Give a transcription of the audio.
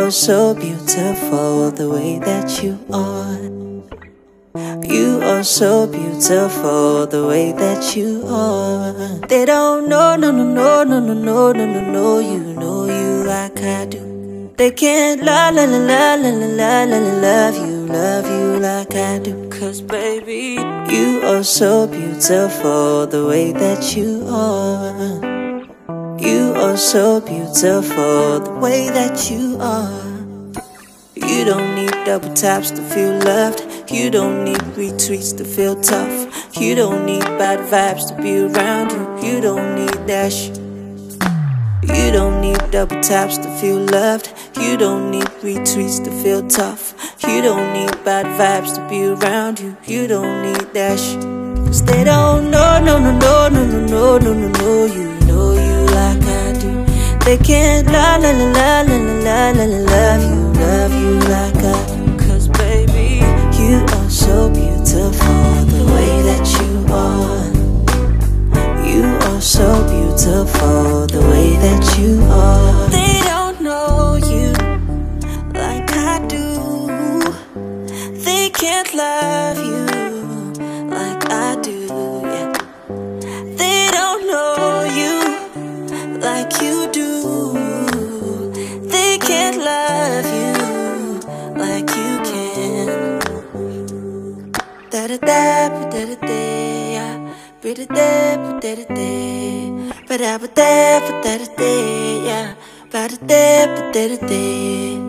are so beautiful the way that you are. You are so beautiful the way that you are. They don't know, no, no, no, no, no, no, no, no, know you like I do. They can't love you like I do. 'Cause baby, you are so beautiful the way that you are. You are so beautiful the way that you are. You don't need double taps to feel loved. You don't need retweets to feel tough. You don't need bad vibes to be around you. You don't need that shit. You don't need double taps to feel loved. You don't need retweets to feel tough. You don't need bad vibes to be around you. You don't need that shit. 'Cause they don't know, no, no, no, no, no, no, no, no, know you like I do. They can't love you like I do. 'Cause baby, you are so beautiful the way that you are. You are so beautiful the way that you are. They don't know you like I do. They can't love you like I do, yeah. They don't know you like you do. They can't love you like you can. Da da da da da da, yeah. Ba da da da da da, ba da ba da da da, yeah. Ba da da da da.